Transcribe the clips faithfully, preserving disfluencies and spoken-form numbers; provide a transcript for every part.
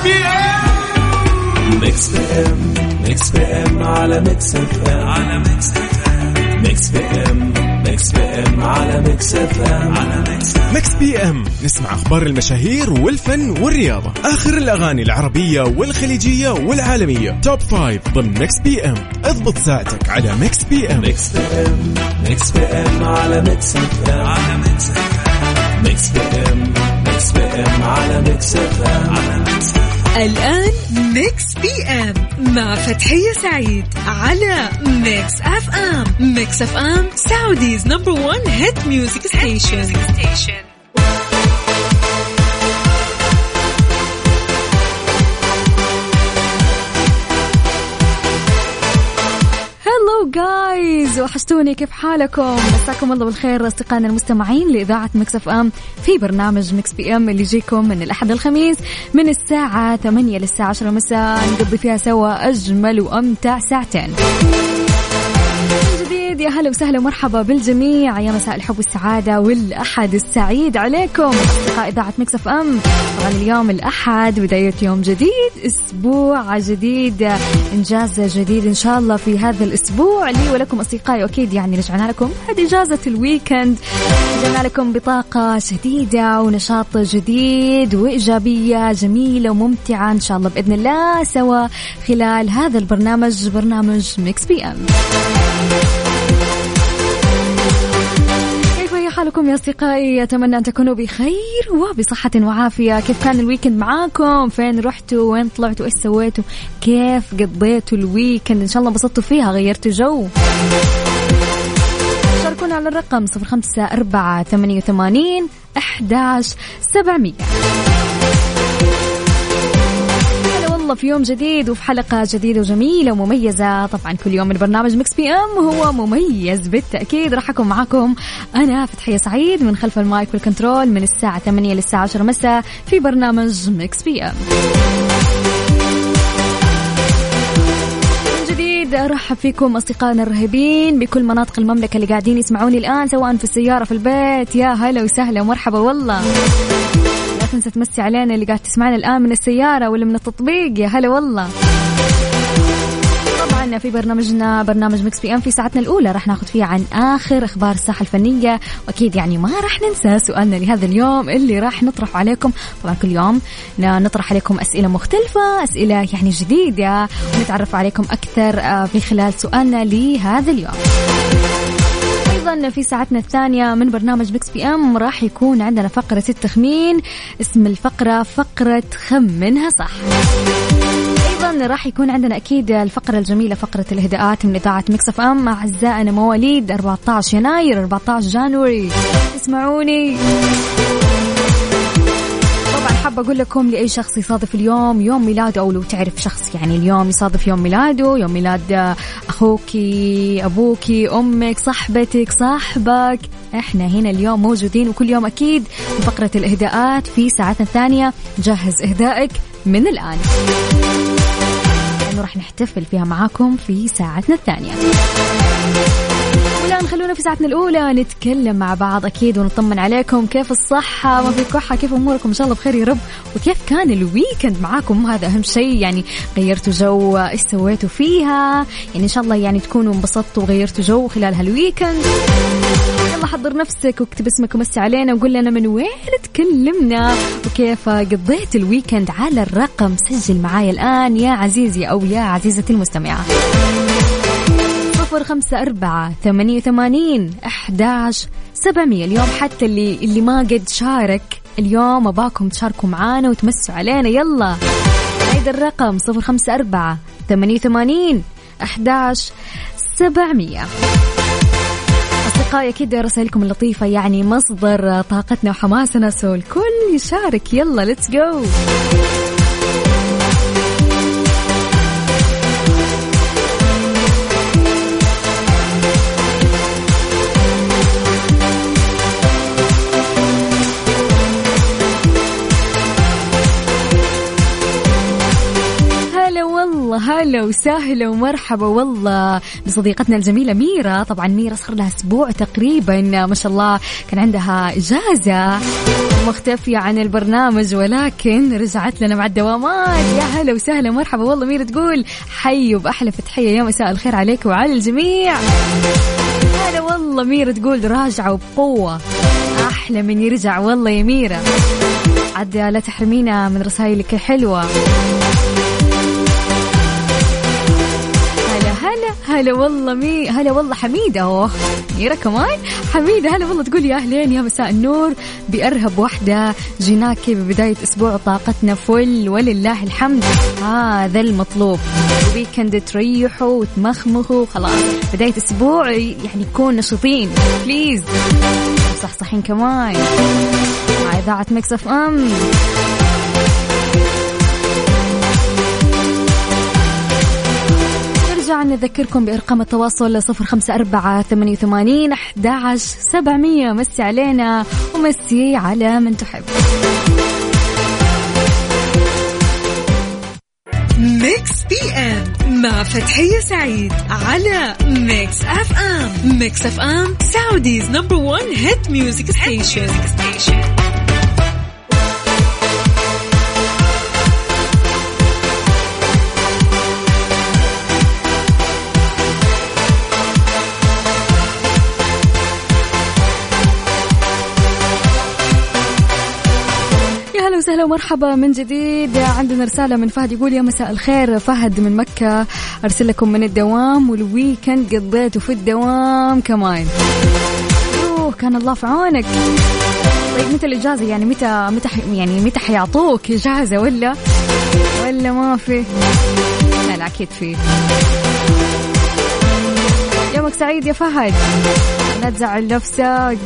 بي ام. ميكس بي ام ميكس بي ام على ميكس اف ام على ميكس اف ام. ميكس بي ام ميكس بي ام على ميكس اف ام على ميكس. ميكس بي ام نسمع اخبار المشاهير والفن والرياضة، اخر الاغاني العربية والخليجية والعالمية، توب فايف ضمن ميكس بي ام. اضبط ساعتك على ميكس بي ام. ميكس بي ام ميكس بي ام على ميكس اف ام على ميكس اف ام. ميكس بي ام ميكس بي ام على ميكس اف ام على ميكس. الآن ميكس بي ام مع فتحية سعيد على ميكس اف ام. ميكس اف ام سعوديز نمبر وان هيت ميوزك ستيشن. هلو جايز، وحشتوني، كيف حالكم؟ مساكم الله بالخير أصدقائنا المستمعين لإذاعة ميكس اف ام في برنامج ميكس بي ام اللي يجيكم من الأحد الخميس من الساعة ثمانية للساعة عشرة مساء، نقضي فيها سوا أجمل وأمتع ساعتين. يا هلا وسهلا ومرحبا بالجميع، يا مساء الحب والسعادة والأحد السعيد عليكم أصدقاء إذاعة ميكس اف ام. طبعا اليوم الأحد بداية يوم جديد، أسبوع جديد، إنجاز جديد إن شاء الله في هذا الأسبوع لي ولكم أصدقائي. أكيد يعني رجعنا لكم بعد إجازة الويكند، رجعنا لكم بطاقة شديدة ونشاط جديد وإيجابية جميلة وممتعة إن شاء الله بإذن الله سوا خلال هذا البرنامج، برنامج ميكس بي ام. حالكم يا أصدقائي؟ أتمنى أن تكونوا بخير وبصحة وعافية. كيف كان الويكند معاكم؟ فين رحتوا؟ وين طلعتوا؟ إيش سويتوا؟ كيف قضيتوا الويكند؟ إن شاء الله انبسطتوا فيها، غيرتوا جو. شاركونا على الرقم صفر خمسة أربعة ثمانية وثمانين أحد عشر سبعمية. في يوم جديد وفي حلقة جديدة وجميلة ومميزة. طبعا كل يوم البرنامج ميكس بي ام هو مميز بالتأكيد. راح أكون معاكم أنا فتحية سعيد من خلف المايك والكنترول من الساعة ثمانية للساعة عشرة مساء في برنامج ميكس بي ام. أرحب فيكم أصدقائنا الرهيبين بكل مناطق المملكة اللي قاعدين يسمعوني الآن، سواء في السيارة، في البيت. يا هلا وسهلا ومرحبا والله. لا تنسى تمسي علينا اللي قاعد تسمعنا الآن من السيارة ولا من التطبيق. يا هلا والله. طبعا في برنامجنا برنامج ميكس بي ام في ساعتنا الأولى راح ناخذ فيها عن آخر أخبار الساحة الفنية، وأكيد يعني ما راح ننسى سؤالنا لهذا اليوم اللي راح نطرح عليكم. طبعا كل يوم نطرح عليكم أسئلة مختلفة، أسئلة يعني جديدة، ونتعرف عليكم أكثر في خلال سؤالنا لهذا اليوم. أيضا في ساعتنا الثانية من برنامج ميكس بي ام راح يكون عندنا فقرة التخمين، اسم الفقرة فقرة خمنها صح. أيضا راح يكون عندنا أكيد الفقرة الجميلة فقرة الإهداءات من إذاعة ميكس اف ام. أعزائنا مواليد أربعة عشر يناير أربعة عشر جانوري اسمعوني. طبعا حابة أقول لكم لأي شخص يصادف اليوم يوم ميلاده، أو لو تعرف شخص يعني اليوم يصادف يوم ميلاده، يوم ميلاد أخوكي، أبوكي، أمك، صاحبتك، صاحبك، إحنا هنا اليوم موجودين، وكل يوم أكيد فقرة الإهداءات في ساعتنا الثانية. جهز إهدائك من الآن لأنه راح نحتفل فيها معاكم في ساعتنا الثانية. والآن خلونا في ساعتنا الأولى نتكلم مع بعض أكيد ونطمن عليكم. كيف الصحة؟ ما في كحة؟ كيف أموركم؟ إن شاء الله بخير يا رب. وكيف كان الويكند معاكم؟ هذا أهم شيء، يعني غيرتوا جو، إيش سويتوا فيها؟ يعني إن شاء الله يعني تكونوا انبسطتوا وغيرتوا جو خلال هالويكند. يلا حضر نفسك واكتب اسمك ومسي علينا وقول لنا من وين تكلمنا وكيف قضيت الويكند على الرقم. سجل معايا الآن يا عزيزي أو يا عزيزتي المستمعة. صفر خمسة أربعة ثمانية وثمانين أحد عشر سبعمية. اليوم حتى اللي اللي ما قد شارك اليوم أباكم تشاركوا معانا وتمسوا علينا. يلا هيدا الرقم صفر خمسة أربعة ثمانية وثمانين أحد عشر سبعمية. أصدقائي أكيد رسائلكم اللطيفة يعني مصدر طاقتنا وحماسنا، سو الكل يشارك. يلا ليتس جو. هلا وسهلا ومرحبا والله بصديقتنا الجميلة ميرا. طبعا ميرا صار لها أسبوع تقريبا ما شاء الله كان عندها إجازة مختفية عن البرنامج، ولكن رجعت لنا مع الدوامات. يا هلا وسهلا مرحبا والله. ميرا تقول حي وبأحلى فتحية، يا مساء الخير عليك وعلى الجميع. هلا والله. ميرا تقول راجعة وبقوة، أحلى من يرجع والله يا ميرا. عاد لا تحرمينا من رسائلك الحلوة. هلا هلا هلا والله مي هلا والله حميدة. أوه ميرا كمان حميدة. هلا والله. تقول يا أهلين يا مساء النور بأرهب وحدة، جيناكي ببداية أسبوع طاقتنا فل ولله الحمد، هذا المطلوب. ويكند تريحوا وتمخمخوا خلاص، بداية أسبوع يعني يكون نشيطين بليز، صحصحين كمان مع إذاعة ميكس اف ام. نرجع نذكركم بأرقام التواصل صفر خمسة أربعة ثمانية ثمانين أحد عشر سبعمية. مسي علينا ومسي على من تحب. ميكس بي ام مع فتحية سعيد على ميكس اف ام. ميكس اف ام سعوديز نمبر ون هيت ميوزك ستيشن. وسهلا ومرحبا من جديد. عندنا رسالة من فهد يقول يا مساء الخير، فهد من مكة، أرسل لكم من الدوام والويكند قضيته في الدوام كمان. أوه كان الله في عونك. طيب متى الإجازة يعني متى متى يعني متى حيعطوك إجازة ولا ولا ما في؟ لا لا أكيد في. يومك سعيد يا فهد، لا تزعل نفسك.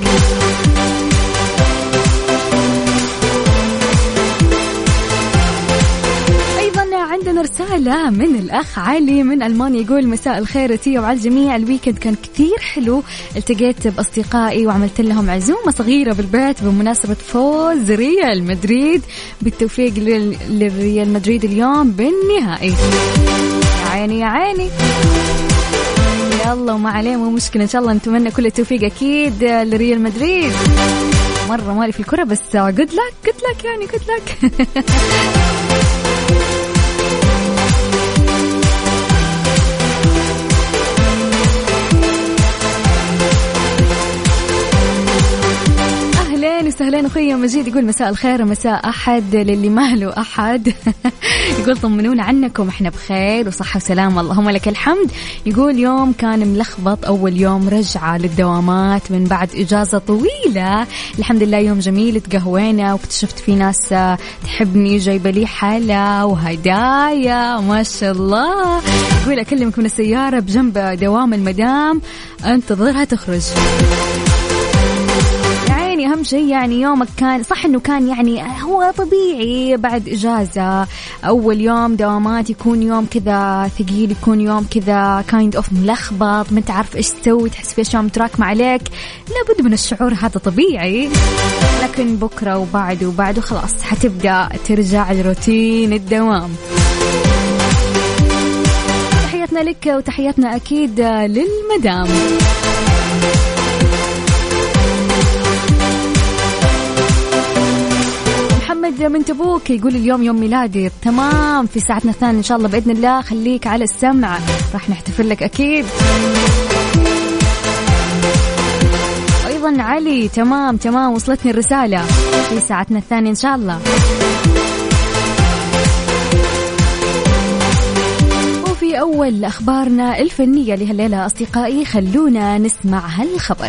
عندنا رسالة من الأخ علي من ألمانيا يقول مساء الخير تيا وعلى الجميع، الويكند كان كثير حلو، التقيت بأصدقائي وعملت لهم عزومة صغيرة بالبيت بمناسبة فوز ريال مدريد، بالتوفيق للريال مدريد اليوم بالنهائي. يا عيني يا عيني، يلا وما عليه مو مشكلة، إن شاء الله نتمنى كل التوفيق أكيد لريال مدريد. مرة مالي في الكرة بس good luck good luck يعني good luck. سهلين أخوي مجيد يقول مساء الخير، مساء أحد للي ما له أحد. يقول طمنونا عنكم، إحنا بخير وصحة وسلامة اللهم لك الحمد. يقول يوم كان ملخبط، أول يوم رجعة للدوامات من بعد إجازة طويلة، الحمد لله يوم جميل، تقهوينا واكتشفت في ناس تحبني جايبة لي حلا وهدايا ما شاء الله. يقول أكلمك من السيارة بجنب دوام المدام انتظرها تخرج. أهم شيء يعني يومك كان صح إنه كان يعني هو طبيعي بعد إجازة، أول يوم دوامات يكون يوم كذا ثقيل، يكون يوم كذا kind of ملخبط، ما تعرف إيش تسوي، تحس في أشياء متراكمة عليك، لابد من الشعور هذا طبيعي. لكن بكرة وبعده وبعده خلاص حتبدأ ترجع لروتين الدوام. تحياتنا لك وتحياتنا أكيد للمدام. من تبوك يقول اليوم يوم ميلادي، تمام في ساعتنا الثانية إن شاء الله بإذن الله، خليك على السمع راح نحتفل لك أكيد. أيضا علي تمام تمام وصلتني الرسالة، في ساعتنا الثانية إن شاء الله. وفي أول أخبارنا الفنية لهالليلة أصدقائي خلونا نسمع هالخبر.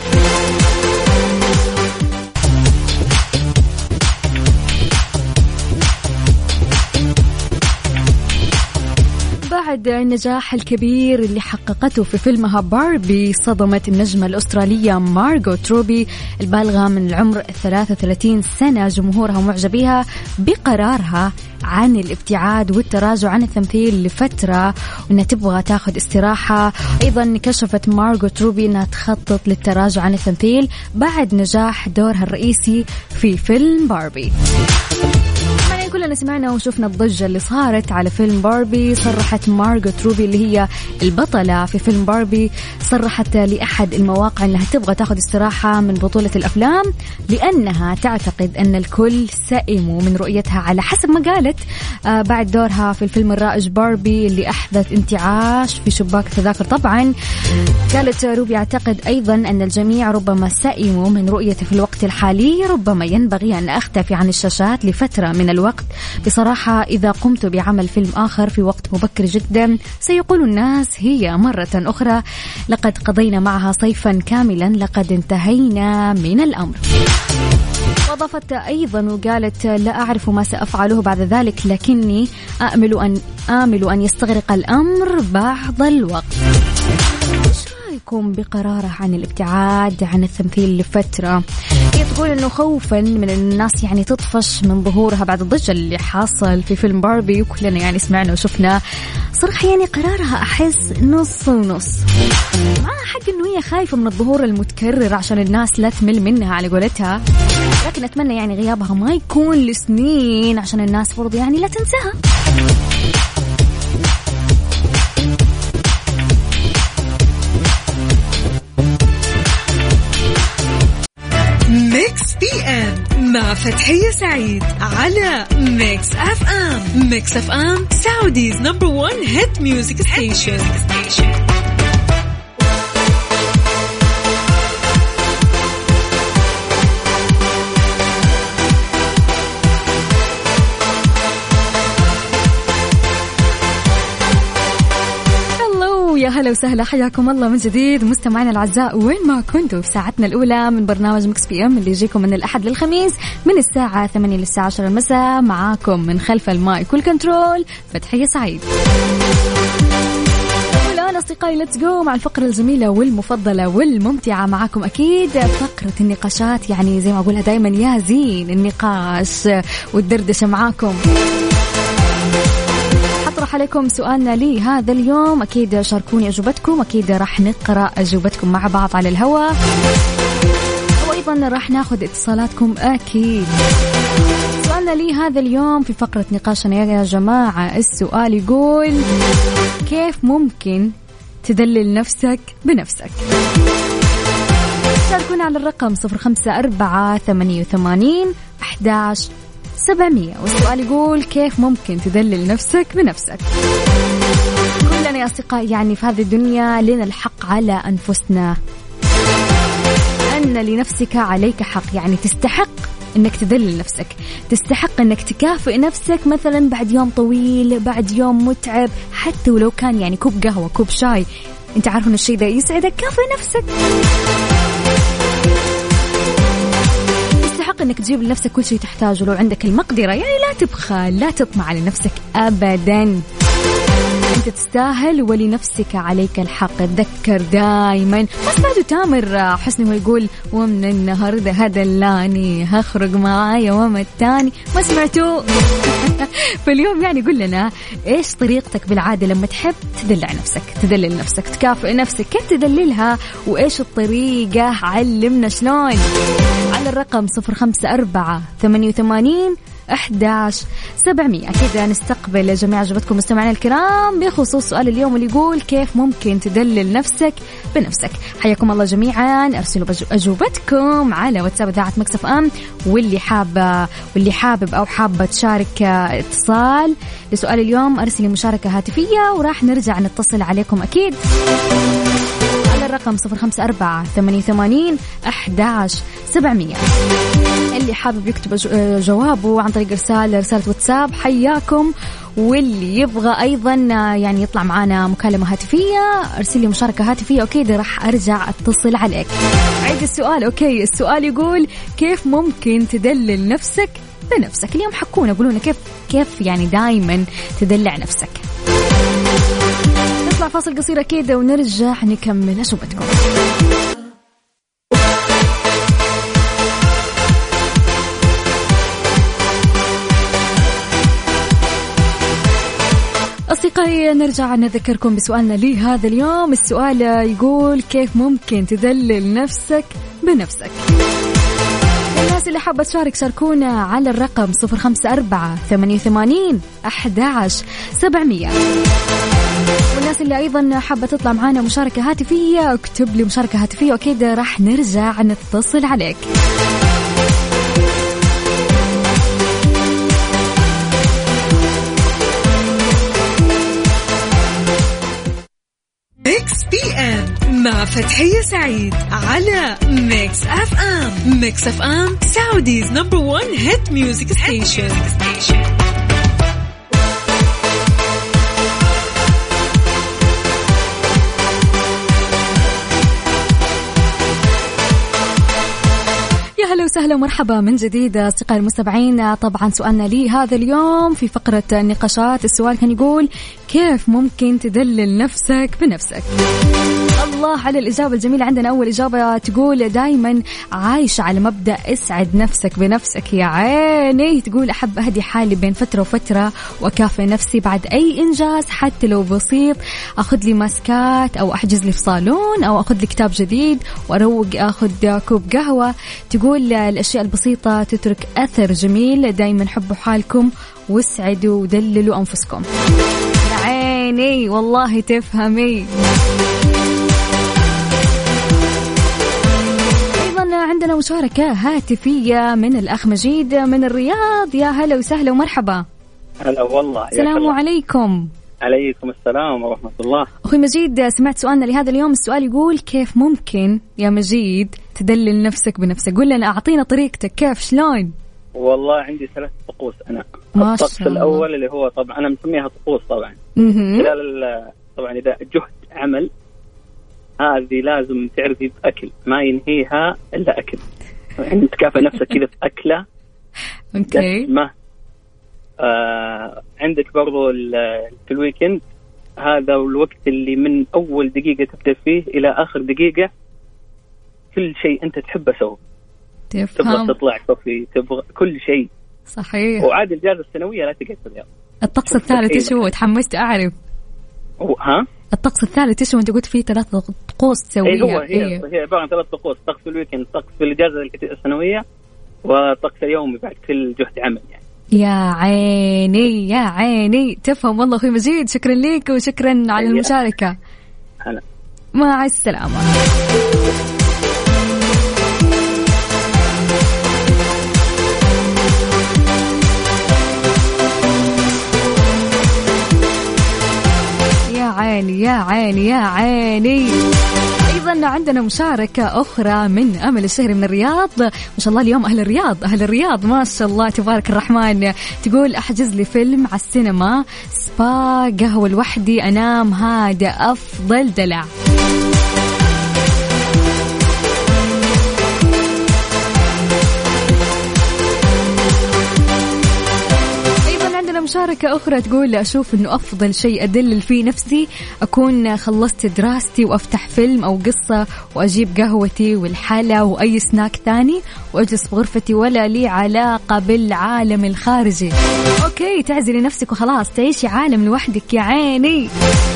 بعد النجاح الكبير اللي حققته في فيلمها باربي، صدمت النجمة الأسترالية مارغوت روبي البالغة من العمر ثلاثة وثلاثين سنة جمهورها ومعجبيها بقرارها عن الابتعاد والتراجع عن التمثيل لفترة، وأنها تبغى تاخذ استراحة. أيضا كشفت مارغوت روبي أنها تخطط للتراجع عن التمثيل بعد نجاح دورها الرئيسي في فيلم باربي. كلنا سمعنا وشفنا الضجة اللي صارت على فيلم باربي. صرحت مارغوت روبي اللي هي البطلة في فيلم باربي، صرحت لأحد المواقع أنها تبغى تاخذ استراحة من بطولة الأفلام لأنها تعتقد أن الكل سئموا من رؤيتها على حسب ما قالت آه بعد دورها في الفيلم الرائج باربي اللي أحدث انتعاش في شباك التذاكر. طبعا قالت روبي أعتقد أيضا أن الجميع ربما سئموا من رؤيتي في الوقت الحالي، ربما ينبغي أن أختفي عن الشاشات لفترة من الوقت. بصراحة إذا قمت بعمل فيلم آخر في وقت مبكر جدا سيقول الناس هي مرة أخرى لقد قضينا معها صيفا كاملا، لقد انتهينا من الأمر. وأضافت أيضا وقالت لا أعرف ما سأفعله بعد ذلك، لكني آمل أن آمل أن يستغرق الأمر بعض الوقت. يكون بقراره عن الابتعاد عن التمثيل لفترة. هي تقول انه خوفا من الناس يعني تطفش من ظهورها بعد الضجة اللي حاصل في فيلم باربي وكلنا يعني سمعنا وشفنا. صراحة يعني قرارها احس نص ونص، مع حق انه هي خايفة من الظهور المتكرر عشان الناس لا تمل منها على قولتها، لكن اتمنى يعني غيابها ما يكون لسنين عشان الناس برضو يعني لا تنساها. ميكس بي ام مع فتحية سعيد على ميكس اف ام. ميكس اف ام سعوديز نمبر وان هيت ميوزك ستيشن. يا هلا وسهلا، حياكم الله من جديد مستمعينا الأعزاء وين ما كنتوا في ساعتنا الأولى من برنامج مكس بي ام اللي يجيكم من الأحد للخميس من الساعة ثمانية للساعة عشرة المساء. معاكم من خلف المايك والكنترول فتحية سعيد. والآن أصدقائي ليتس جو مع الفقرة الجميلة والمفضلة والممتعة معاكم أكيد، فقرة النقاشات. يعني زي ما أقولها دايما يا زين النقاش والدردشة معاكم. أطرح عليكم سؤالنا لي هذا اليوم، أكيد شاركوني أجوبتكم، أكيد راح نقرأ أجوبتكم مع بعض على الهواء، وأيضا راح ناخذ اتصالاتكم أكيد. سؤالنا لي هذا اليوم في فقرة نقاشنا يا جماعة، السؤال يقول كيف ممكن تدلل نفسك بنفسك؟ شاركونا على الرقم صفر خمسة أربعة ثمانية وثمانين أحد عشر سبعمية، والسؤال يقول كيف ممكن تدلل نفسك بنفسك؟ كلنا يا أصدقاء يعني في هذه الدنيا لنا الحق على أنفسنا، أن لنفسك عليك حق، يعني تستحق أنك تدلل نفسك، تستحق أنك تكافئ نفسك مثلا بعد يوم طويل، بعد يوم متعب، حتى ولو كان يعني كوب قهوة كوب شاي أنت عارف أن الشيء ده يسعدك، كافئ نفسك. انك تجيب لنفسك كل شيء تحتاجه لو عندك المقدرة، يعني لا تبخل، لا تطمع على نفسك ابدا، انت تستاهل ولنفسك عليك الحق. تذكر دائما، ما سمعتوا تامر حسني هو يقول ومن النهارده هدلاني هخرج معايا وما التاني؟ ما سمعتوا؟ فاليوم يعني قل لنا ايش طريقتك بالعادة لما تحب تدلع نفسك، تدلل نفسك، تكافئ نفسك، كيف تدللها وايش الطريقة؟ علمنا شلون على الرقم صفر خمسة أربعة ثمانية وثمانين أحد عشر سبعمية. أكيد نستقبل جميع أجوبتكم مستمعينا الكرام بخصوص سؤال اليوم اللي يقول كيف ممكن تدلل نفسك بنفسك. حياكم الله جميعا، أرسلوا أجوبتكم على واتساب إذاعة مكس اف ام، واللي حابة واللي حابب أو حابة تشارك اتصال لسؤال اليوم أرسلي مشاركة هاتفية وراح نرجع نتصل عليكم أكيد على الرقم صفر خمسة أربعة ثمانية وثمانين أحد عشر سبعمية. اللي حابب يكتب جوابه عن طريق إرسال رسالة واتساب حياكم، واللي يبغى أيضا يعني يطلع معنا مكالمة هاتفية أرسل لي مشاركة هاتفية، أوكي ده راح أرجع أتصل عليك. عيد السؤال، أوكي السؤال يقول كيف ممكن تدلل نفسك بنفسك؟ اليوم حكونا قولونا كيف كيف يعني دايما تدلع نفسك. نطلع فاصل قصير كده ونرجع نكمل أجوبتكم. أصدقائي نرجع نذكركم بسؤالنا لي هذا اليوم، السؤال يقول كيف ممكن تدلل نفسك بنفسك؟ الناس والناس اللي حابة تشارك شاركونا على الرقم صفر خمسة أربعة ثمانية ثمانين أحد عشر سبعمية. والناس اللي أيضا حابة تطلع معانا مشاركة هاتفية اكتب لي مشاركة هاتفية وأكيد راح نرجع نتصل عليك. ميكس بي ام مع فتحية سعيد على ميكس اف ام. ميكس اف ام سعوديز نمبر وان هيت ميوزك ستيشن. أهلا وسهلا ومرحبا من جديد أصدقائي المستمعين. طبعا سؤالنا لي هذا اليوم في فقرة النقاشات، السؤال كان يقول كيف ممكن تدلل نفسك بنفسك؟ الله على الإجابة الجميلة. عندنا أول إجابة تقول دايما عايشة على مبدأ اسعد نفسك بنفسك. يا عيني. تقول أحب أهدي حالي بين فترة وفترة وأكافئ نفسي بعد أي إنجاز حتى لو بسيط. أخذ لي ماسكات أو أحجز لي في صالون أو أخذ لي كتاب جديد وأروق أخذ كوب قهوة. تقول الأشياء البسيطة تترك أثر جميل. دايما حبوا حالكم واسعدوا ودللوا أنفسكم. يا عيني والله تفهمي. عندنا مشاركة هاتفية من الأخ مجيد من الرياض. يا هلا وسهلا ومرحبا. هلا والله. السلام عليكم. عليكم السلام ورحمة الله. أخوي مجيد سمعت سؤالنا لهذا اليوم. السؤال يقول كيف ممكن يا مجيد تدلل نفسك بنفسك؟ قول لنا أعطينا طريقتك كيف شلون. والله عندي ثلاث طقوس أنا. ما الطقس الأول اللي هو طبعا أنا مسميها طقوس طبعا. خلال طبعا إذا جهد عمل هذه لازم تعرفي بأكل ما ينهيها إلا أكل. يعني تكافئ نفسك كذا في أكلة. أوكي. ما آه عندك برضو في الويكند هذا الوقت اللي من أول دقيقة تبدأ فيه إلى آخر دقيقة كل شيء أنت تحبه سوي. تفهم. تبغى تطلع كوفي تبغى كل شيء. صحيح. وعاد الجائزة السنوية لا تقعد في الرياض. الطقس الثالث إيش هو؟ تحمست أعرف. ها؟ الطقس الثالث إيش هو؟ أنت قلت فيه ثلاث طقوس تسويها. إيه هو هي إيه؟ هي عبارة عن ثلاث طقوس. طقس في الويكند، طقس في الإجازة السنوية، وطقس اليومي بعد كل جهد عمل يعني. يا عيني يا عيني تفهم والله أخوي مجيد. شكرا لك وشكرا على المشاركة. هلا. مع السلامة. عيني يا عيني يا عيني. أيضا عندنا مشاركة أخرى من أمل الشهري من الرياض. ما شاء الله اليوم أهل الرياض أهل الرياض ما شاء الله تبارك الرحمن. تقول أحجز لي فيلم على السينما، سبا، قهوة لوحدي، أنام، هذا أفضل دلع. مشاركة أخرى تقول أشوف أنه أفضل شيء أدلل فيه نفسي أكون خلصت دراستي وأفتح فيلم أو قصة وأجيب قهوتي والحلا وأي سناك ثاني وأجلس بغرفتي ولا لي علاقة بالعالم الخارجي. أوكي تعزلي نفسك وخلاص تعيشي عالم لوحدك. يا عيني.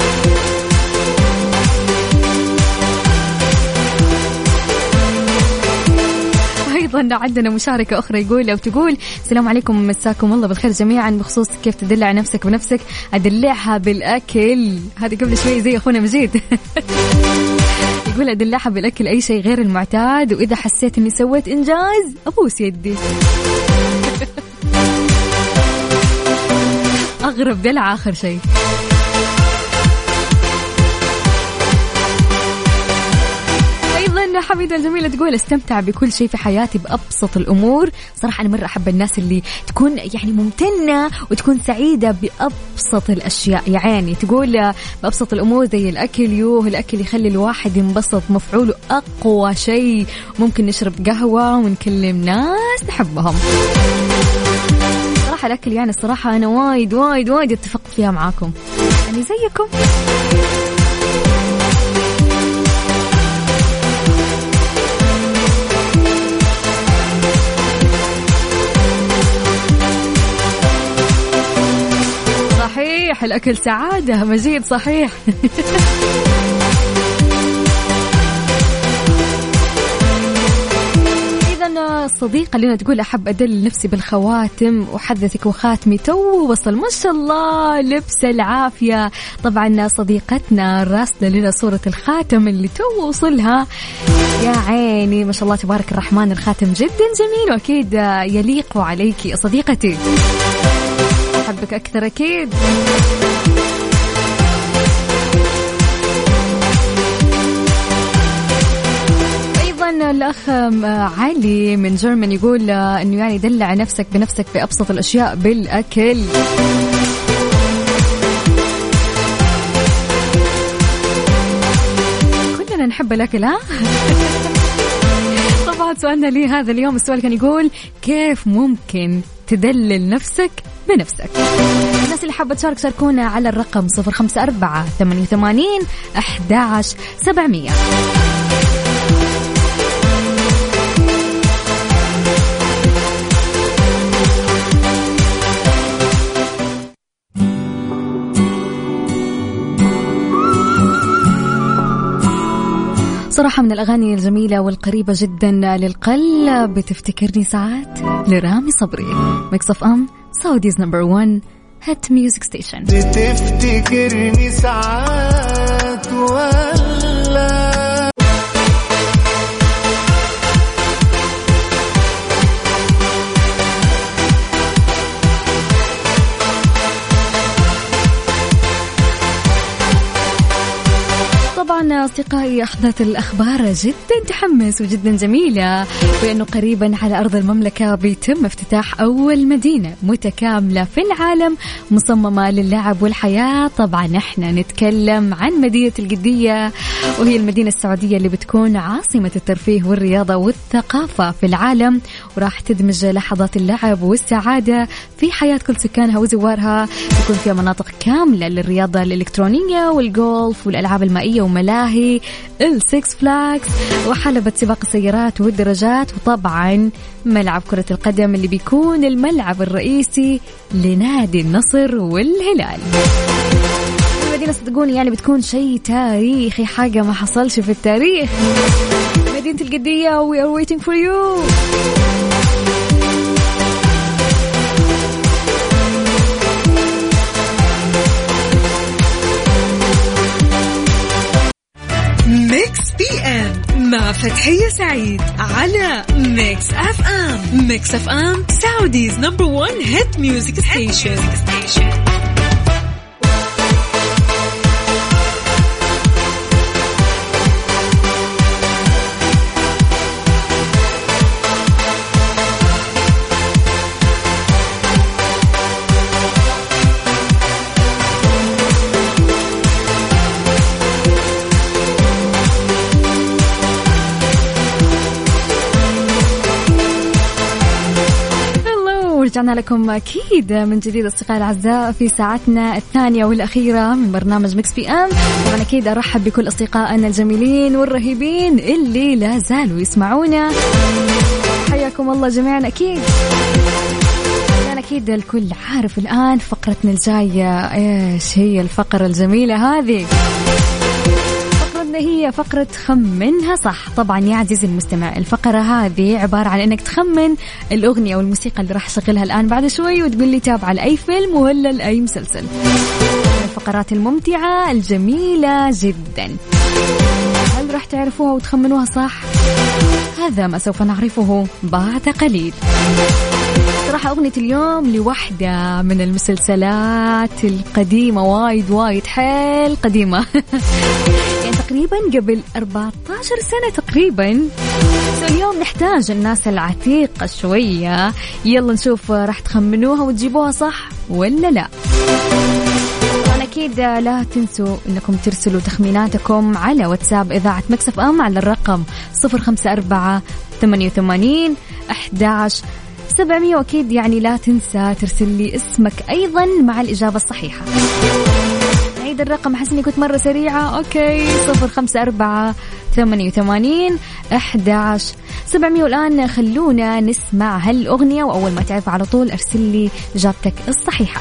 أيضا عندنا مشاركة أخرى يقول أو تقول السلام عليكم مساكم الله بالخير جميعا. بخصوص كيف تدلع نفسك بنفسك، أدلعها بالأكل. هذه قبل شوي زي أخونا مجيد. يقول أدلعها بالأكل، أي شيء غير المعتاد، وإذا حسيت أني سويت إنجاز أبوس يدي. أغرب دلع آخر شيء. حميدة الجميلة تقول استمتع بكل شيء في حياتي بأبسط الأمور. صراحة أنا مرة أحب الناس اللي تكون يعني ممتنة وتكون سعيدة بأبسط الأشياء. يعني تقول بأبسط الأمور زي الأكل. يوه الأكل يخلي الواحد ينبسط، مفعوله أقوى شيء. ممكن نشرب قهوة ونكلم ناس نحبهم. صراحة الأكل يعني الصراحة أنا وايد وايد وايد اتفقت فيها معاكم يعني زيكم. صحيح الأكل سعادة مجيد صحيح. إذن أيضا الصديقة لنا تقول أحب أدلل نفسي بالخواتم وحدثك وخاتمي تو وصل ما شاء الله لبس العافية. طبعا صديقتنا راسلة لنا صورة الخاتم اللي تو وصلها، يا عيني ما شاء الله تبارك الرحمن، الخاتم جدا جميل وأكيد يليق عليك صديقتي، أحبك أكثر أكيد. الأخ علي من جرمن يقول أنه يعني دلع نفسك بنفسك بأبسط الأشياء بالأكل. كلنا نحب الأكل ها. طبعا سؤالنا لي هذا اليوم السؤال كان يقول كيف ممكن تدلل نفسك بنفسك؟ الناس اللي حابة تشارك شاركونا على الرقم صفر خمسة أربعة ثمانية ثمانين أحد عشر سبعمية. صراحة من الأغاني الجميلة والقريبة جدا للقلب بتفتكرني ساعات لرامي صبري. ميكس أف أم سعوديز نمبر وان هات ميوزك ستيشن. بتفتكرني ساعات ولا طبعا أصدقائي أحداث الأخبار جدا تحمس وجدا جميلة، بأنه قريبا على أرض المملكة بيتم افتتاح أول مدينة متكاملة في العالم مصممة للعب والحياة. طبعا احنا نتكلم عن مدينة القدية، وهي المدينة السعودية اللي بتكون عاصمة الترفيه والرياضة والثقافة في العالم، وراح تدمج لحظات اللعب والسعادة في حياة كل سكانها وزوارها. يكون فيها مناطق كاملة للرياضة الإلكترونية والجولف والألعاب المائية وملاهي السيكس فلاكس وحلبة سباق السيارات والدراجات، وطبعا ملعب كرة القدم اللي بيكون الملعب الرئيسي لنادي النصر والهلال. المدينة صدقوني يعني بتكون شيء تاريخي، حاجة ما حصلش في التاريخ. مدينة القدية we are waiting for you. ميكس بي ام مع فتحية سعيد على ميكس اف ام. ميكس اف ام سعوديز نمبر وان هيت ميوزك ستيشن. رجعنا لكم أكيد من جديد أصدقائي الأعزاء في ساعتنا الثانية والأخيرة من برنامج ميكس بي أم. طبعا أكيد أرحب بكل أصدقائنا الجميلين والرهيبين اللي لا زالوا يسمعونا، حياكم الله جميعا. أكيد أنا أكيد الكل عارف الآن فقرتنا الجاية إيش هي الفقرة الجميلة هذه. هي فقرة خمنها صح. طبعا يا عزيزي المستمع الفقرة هذه عبارة عن انك تخمن الأغنية والموسيقى اللي راح اشغلها الآن بعد شوي، وتقول لي تابعة لأي فيلم ولا لأي مسلسل. الفقرات الممتعة الجميلة جدا. هل راح تعرفوها وتخمنوها صح؟ هذا ما سوف نعرفه بعد قليل. صراحة أغنية اليوم لوحدة من المسلسلات القديمة، وايد وايد حيل قديمة يعني تقريبا قبل أربعة عشر سنة تقريبا. اليوم نحتاج الناس العتيقة شوية. يلا نشوف راح تخمنوها وتجيبوها صح ولا لا. طبعا أكيد لا تنسوا أنكم ترسلوا تخميناتكم على واتساب إذاعة ميكس اف ام على الرقم صفر خمسة أربعة ثمانية ثمانين أحد عشر سبعمية. وأكيد يعني لا تنسى ترسل لي اسمك أيضا مع الإجابة الصحيحة. عيد الرقم، أحس إني كنت مرة سريعة. أوكي صفر خمسة أربعة ثمانية ثمانين أحد عشر سبعمية. والآن خلونا نسمع هالأغنية، وأول ما تعرف على طول أرسل لي إجابتك الصحيحة.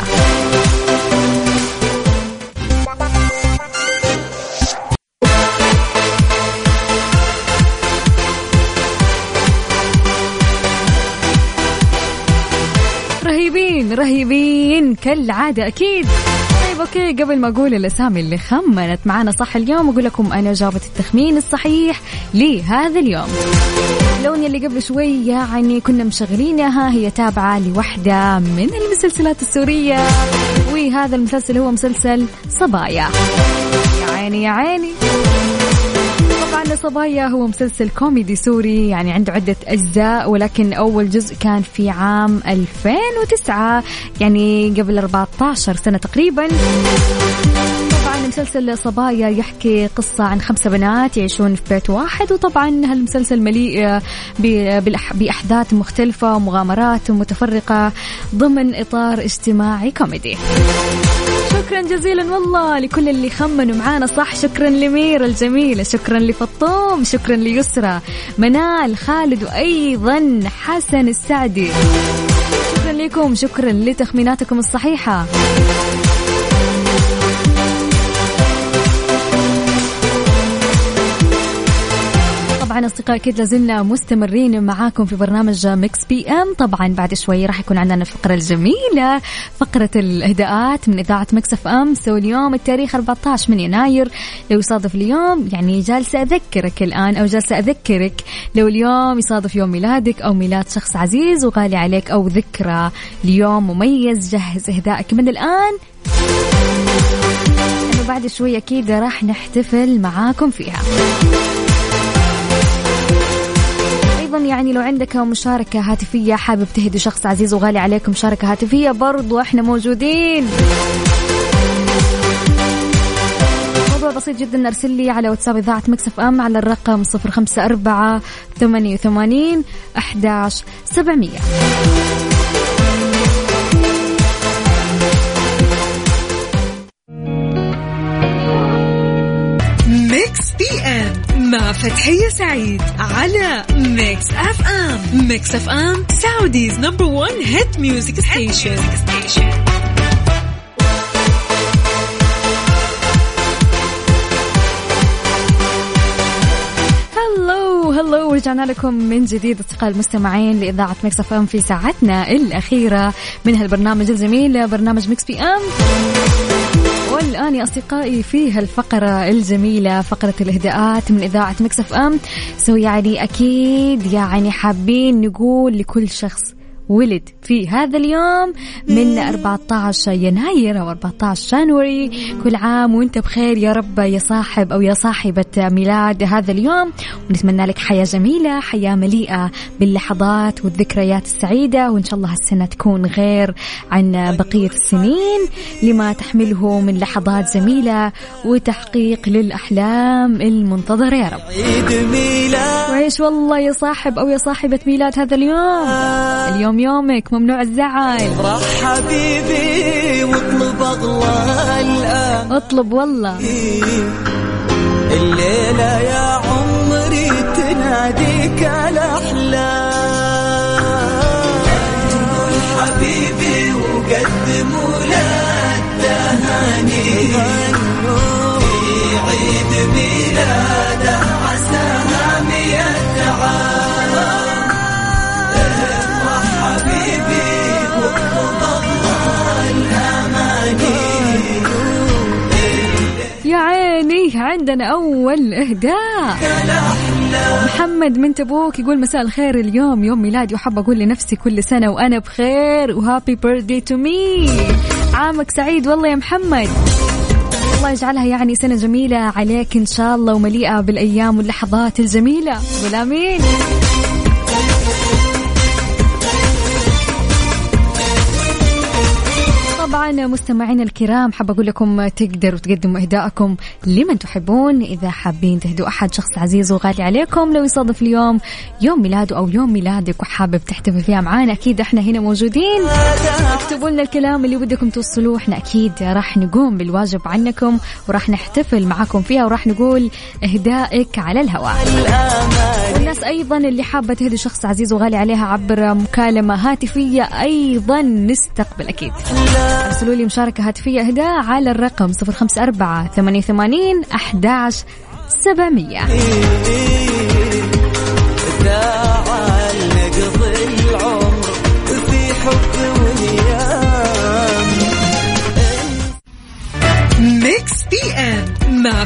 رهيبين رهيبين كالعادة أكيد. طيب أوكي، قبل ما أقول الأسامي اللي خمنت معانا صح اليوم أقول لكم أنا جابت التخمين الصحيح لهذا اليوم. اللون اللي قبل شوي يعني كنا مشغلينها هي تابعة لوحدة من المسلسلات السورية، وهذا المسلسل هو مسلسل صبايا. يا عيني يا عيني. طبعا صبايا هو مسلسل كوميدي سوري يعني عنده عدة أجزاء، ولكن أول جزء كان في عام ألفين وتسعة يعني قبل أربعة عشر سنة تقريبا. طبعا مسلسل صبايا يحكي قصة عن خمسة بنات يعيشون في بيت واحد، وطبعا هالمسلسل مليء بأحداث مختلفة ومغامرات متفرقة ضمن إطار اجتماعي كوميدي. شكرا جزيلا والله لكل اللي خمنوا معانا صح. شكرا لمير الجميلة، شكرا لفطوم، شكرا ليسرى، منال، خالد، وأيضا حسن السعدي. شكرا لكم، شكرا لتخميناتكم الصحيحة. طبعا أصدقائي أكيد لازلنا مستمرين معاكم في برنامج ميكس بي ام. طبعا بعد شوي راح يكون عندنا الفقرة الجميلة، فقرة الإهداءات من إذاعة ميكس اف ام. سو اليوم التاريخ أربعة عشر من يناير، لو يصادف اليوم يعني جالسة أذكرك الآن أو جالسة أذكرك لو اليوم يصادف يوم ميلادك أو ميلاد شخص عزيز وغالي عليك أو ذكرى ليوم مميز، جهز إهدائك من الآن لأنه بعد شوي أكيد راح نحتفل معاكم فيها. يعني لو عندك مشاركة هاتفية حابب تهدي شخص عزيز وغالي عليكم مشاركة هاتفية برضو احنا موجودين. موضوع بسيط جدا، ارسل لي على واتساب إذاعة ميكس اف ام على الرقم صفر خمسة أربعة ثمانية وثمانين أحد عشر سبعمية. ميكس بي ام مع فتحية سعيد على ميكس اف ام. ميكس اف ام سعوديز نمبر ون هيت ميوزك ستيشن. هلو هلو، رجعنا لكم من جديد أصدقاء المستمعين لإذاعة ميكس اف ام في ساعتنا الأخيرة من هالبرنامج الجميل برنامج ميكس بي ام. والآن يا أصدقائي في هالفقرة الجميلة فقرة الإهداءات من إذاعة ميكس اف ام. سو يعني أكيد يعني حابين نقول لكل شخص ولد في هذا اليوم من أربعة عشر يناير أو أربعة عشر جانوري، كل عام وانت بخير يا رب يا صاحب أو يا صاحبة ميلاد هذا اليوم، ونتمنى لك حياة جميلة، حياة مليئة باللحظات والذكريات السعيدة، وإن شاء الله هالسنة تكون غير عن بقية السنين لما تحمله من لحظات جميلة وتحقيق للأحلام المنتظرة يا رب. وعيش والله يا صاحب أو يا صاحبة ميلاد هذا اليوم، اليوم يومك ممنوع الزعل. افرح حبيبي واطلب اغلى الان، اطلب والله الليلة يا عمري تناديك الأحلام. قول حبيبي وقدموا له التهاني في عيد ميلاده عساها مئة عام. يا عيني عندنا أول إهداء. محمد من تبوك يقول مساء الخير، اليوم يوم ميلادي وحب أقول لنفسي كل سنة وأنا بخير وهابي بيرثدي تو مي. عامك سعيد والله يا محمد، الله يجعلها يعني سنة جميلة عليك إن شاء الله ومليئة بالأيام واللحظات الجميلة، قول آمين. طبعا مستمعين الكرام حاب أقول لكم تقدروا تقدموا إهداءكم لمن تحبون إذا حابين تهدوا أحد شخص عزيز وغالي عليكم، لو يصادف اليوم يوم ميلاده أو يوم ميلادك وحابب تحتفل فيها معانا أكيد إحنا هنا موجودين. اكتبوا لنا الكلام اللي بدكم توصلوه، إحنا أكيد راح نقوم بالواجب عنكم وراح نحتفل معاكم فيها وراح نقول إهدائك على الهواء. والناس أيضا اللي حابة تهدي شخص عزيز وغالي عليها عبر مكالمة هاتفية أيضا نستقبل أكيد. ارسلوا لي مشاركة هاتفية إهداء على الرقم صفر خمسة أربعة ثمانية وثمانين أحد عشر سبعمية. تعال نقضي العمر في حب ونية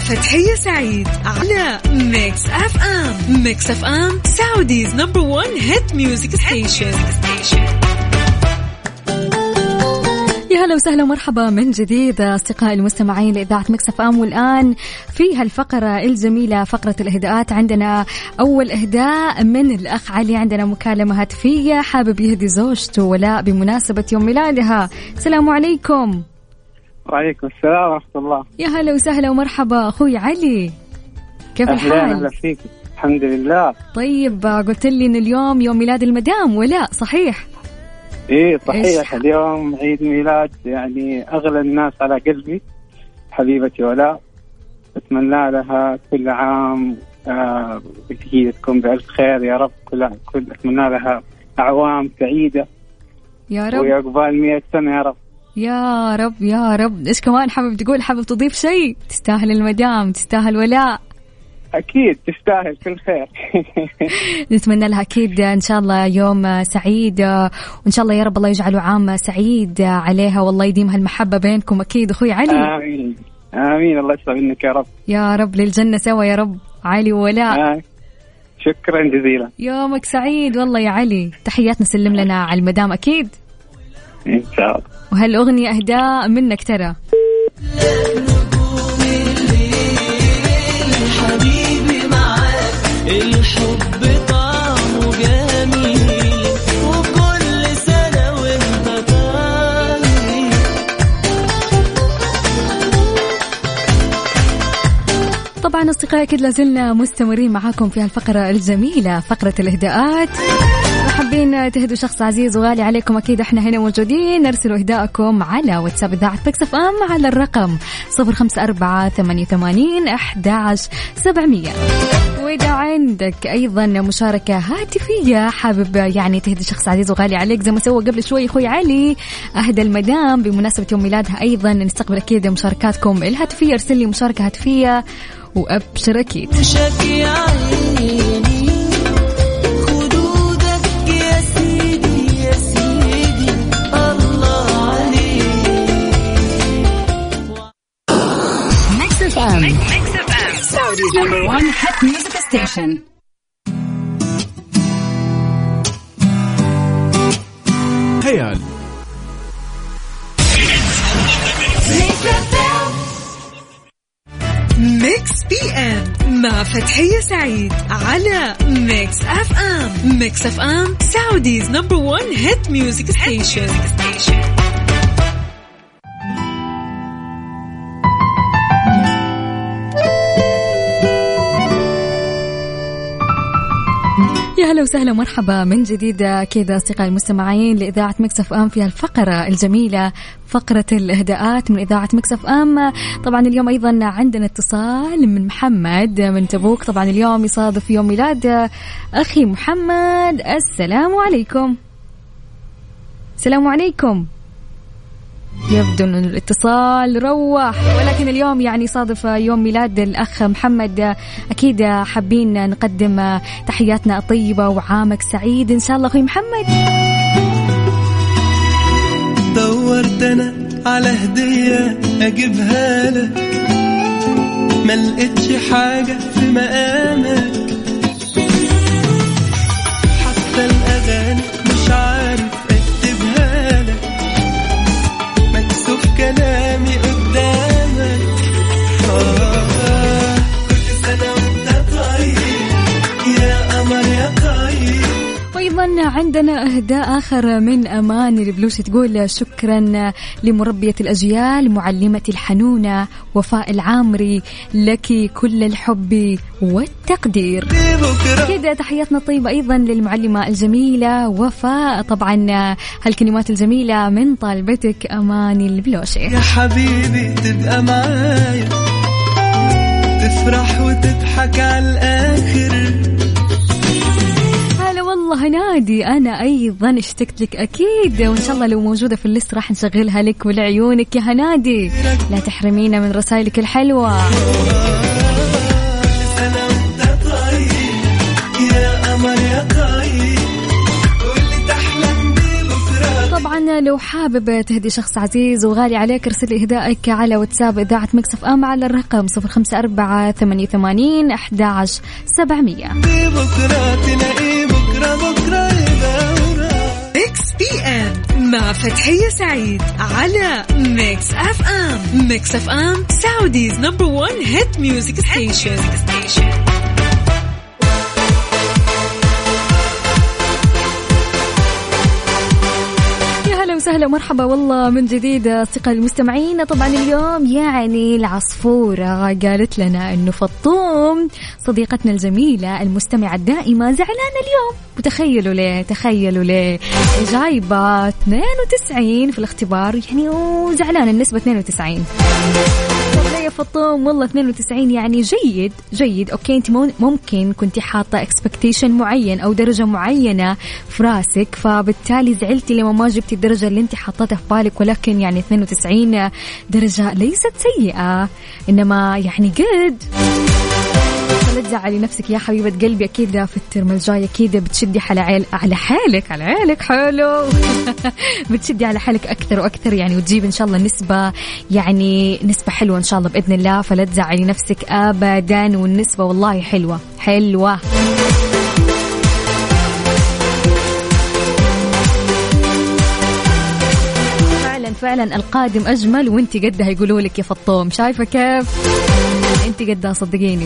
فتحية سعيد على ميكس أف أم. ميكس أف أم سعوديز نمبر ون هيت ميوزك ستيشن. يا هلا وسهلا ومرحبا من جديد أصدقائي المستمعين لإذاعة ميكس أف أم. والآن في هالفقرة الجميلة فقرة الإهداءات عندنا أول إهداء من الأخ علي. عندنا مكالمة هاتفية حابب يهدي زوجته ولاء بمناسبة يوم ميلادها. السلام عليكم. وعليكم السلام ورحمة الله. يا هلا وسهلا ومرحبا أخوي علي، كيف الحال؟ أهلا فيك. الحمد لله. طيب قلت لي إن اليوم يوم ميلاد المدام ولاء صحيح؟ إيه صحيح. اليوم عيد ميلاد يعني أغلى الناس على قلبي، حبيبتي ولاء. أتمنى لها كل عام آه هي تكون بألف خير يا رب. كل كل أتمنى لها أعوام سعيدة يا رب، ويقبل مئة سنة يا رب. يا رب يا رب. إيش كمان حابب تقول؟ حابب تضيف شيء؟ تستاهل المدام، تستاهل ولاء. أكيد تستاهل كل خير. نتمنى لها أكيد إن شاء الله يوم سعيد، وإن شاء الله يا رب الله يجعله عام سعيد عليها، والله يديم هالمحبة بينكم أكيد أخوي علي. آمين آمين. الله يسلم منك يا رب. يا رب للجنة سوا يا رب علي وولاء. آه. شكرا جزيلا. يومك سعيد والله يا علي. تحياتنا سلم لنا على المدام أكيد إن شاء الله. وهالأغنية أهداء منك ترى. الحب طعمه جميل وكل سنة وانت طالي. طبعا أصدقائي أكيد لازلنا مستمرين معاكم في هالفقرة الجميلة فقرة الإهداءات. حابين تهدوا شخص عزيز وغالي عليكم أكيد إحنا هنا موجودين. نرسلوا إهداءكم على واتساب إذاعة ميكس أف أم على الرقم صفر خمسة أربعة ثمانية ثمانين أحد عشر سبعمية. وإذا عندك أيضا مشاركة هاتفية حابب يعني تهدي شخص عزيز وغالي عليك زي ما سوى قبل شوي أخوي علي أهدى المدام بمناسبة يوم ميلادها، أيضا نستقبل أكيد مشاركاتكم الهاتفية. ارسل لي مشاركة هاتفية وأبشر أكيد. Saudi's number one hit music station. هيال ميكس بي ام مع فتحية سعيد على ميكس أف أم. ميكس أف أم سعوديز نمبر ون هيت ميوزك ستيشن. يا هلا وسهلا مرحبا من جديد كذا أصدقائي المستمعين لإذاعة ميكس أف أم في الفقرة الجميلة فقرة الإهداءات من إذاعة ميكس أف أم. طبعا اليوم أيضا عندنا اتصال من محمد من تبوك. طبعا اليوم يصادف يوم ميلاد أخي محمد. السلام عليكم. السلام عليكم. يبدو أن الاتصال روح، ولكن اليوم يعني صادف يوم ميلاد الأخ محمد. أكيد حابين نقدم تحياتنا الطيبة وعامك سعيد إن شاء الله أخي محمد. دورت أنا على هدية أجيبها لك، ما لقيتش حاجة في مقامك، حتى الأغاني مش عارف أكتبها لك، مكسوف كلامي قدامك. آه كل سنة وانت طيب يا قمر يا طيب. وأيضا عندنا إهداء آخر من أمان البلوش تقول شكرا لمربية الأجيال معلمتي الحنونة وفاء العامري، لك كل الحب والتقدير. كده تحياتنا طيبة أيضا للمعلمة الجميلة وفاء. طبعا هالكلمات الجميلة من طالبتك أمان البلوشي. يا حبيبي تبقى معايا تفرح وتضحك على الآخر. والله نادي أنا أيضا اشتقت لك أكيد، وإن شاء الله لو موجودة في الليست راح نشغلها لك ولعيونك يا هنادي. لا تحرمينا من رسائلك الحلوة. طبعا لو حابب تهدي شخص عزيز وغالي عليك ارسل إهدائك على واتساب إذاعة ميكس اف ام على الرقم صفر خمسة أربعة ثمانية ثمانين أحد عشر سبعمية. ميكس بي ام مع فتحية سعيد على ميكس اف ام. ميكس اف ام سعوديز نمبر ون هيت ميوزك ستيشن. وسهلا ومرحبا والله من جديد أصدقاء المستمعين. طبعا اليوم يعني العصفورة قالت لنا إنه فطوم صديقتنا الجميلة المستمعة الدائمة زعلانة اليوم، وتخيلوا ليه تخيلوا ليه جايبة اثنين وتسعين في الاختبار يعني وزعلانة النسبة اثنين وتسعين. طب يا فطوم والله اثنين وتسعين يعني جيد جيد أوكي، أنت ممكن كنت حاطة expectation معين أو درجة معينة في راسك، فبالتالي زعلتي لما ما جبتي الدرجة اللي انت حاطتها في بالك، ولكن يعني اثنين وتسعين درجة ليست سيئة إنما يعني جد. لا تزعلي نفسك يا حبيبة قلبي، أكيد في الترم الجاي أكيد بتشدي على عيل على حالك على عيلك حلو بتشدي على حالك أكثر وأكثر يعني، وتجيب إن شاء الله نسبة يعني نسبة حلوة إن شاء الله بإذن الله. فلا تزعلي نفسك أبدا، والنسبة والله حلوة حلوة. فعلا القادم أجمل وانت قدها يقولوا لك يا فطوم، شايفة كيف انت قدها صدقيني.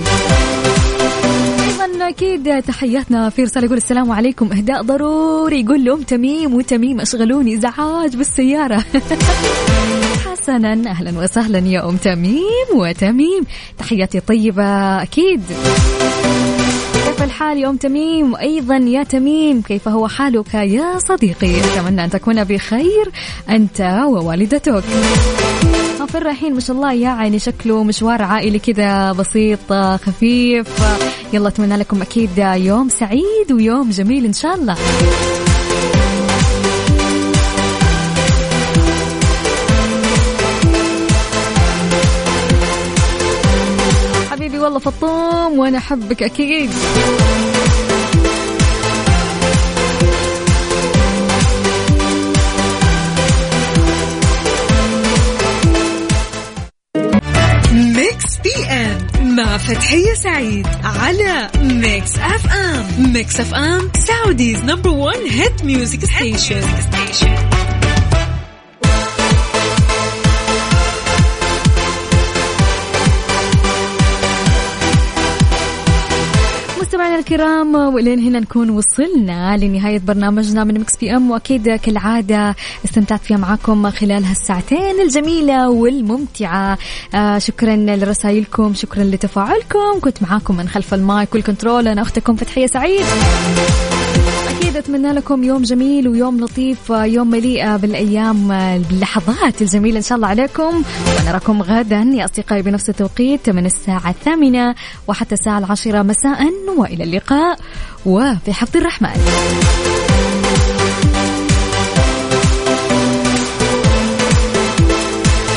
أيضا أكيد تحياتنا في رسالة يقول السلام عليكم، إهداء ضروري يقول لهم تميم وتميم أشغلوني إزعاج بالسيارة. حسنا أهلا وسهلا يا أم تميم وتميم، تحياتي طيبة أكيد. كيف الحال يا أم تميم؟ وأيضا يا تميم كيف هو حالك يا صديقي؟ أتمنى أن تكون بخير أنت ووالدتك. في الرحين ما شاء الله يعني شكله مشوار عائلي كذا بسيط خفيف. يلا أتمنى لكم أكيد يوم سعيد ويوم جميل إن شاء الله. حبيبي والله فطوم وأنا أحبك أكيد. ميكس بي ام مع فتحية سعيد على ميكس اف ام. ميكس اف ام سعوديز نمبر ون هيت ميوزك ستيشن. مستمعينا الكرام، ولين هنا نكون وصلنا لنهاية برنامجنا من مكس بي ام، وأكيد كالعادة استمتعت فيها معكم خلال هالساعتين الجميلة والممتعة. آه شكرا لرسائلكم، شكرا لتفاعلكم. كنت معاكم من خلف المايك والكنترول أنا أختكم فتحية سعيد. أكيد أتمنى لكم يوم جميل ويوم لطيف، يوم مليئة بالأيام باللحظات الجميلة إن شاء الله عليكم. ونراكم غدا يا أصدقائي بنفس التوقيت من الساعة الثامنة وحتى الساعة العاشرة مساء، وإلى اللقاء وفي حفظ الرحمن.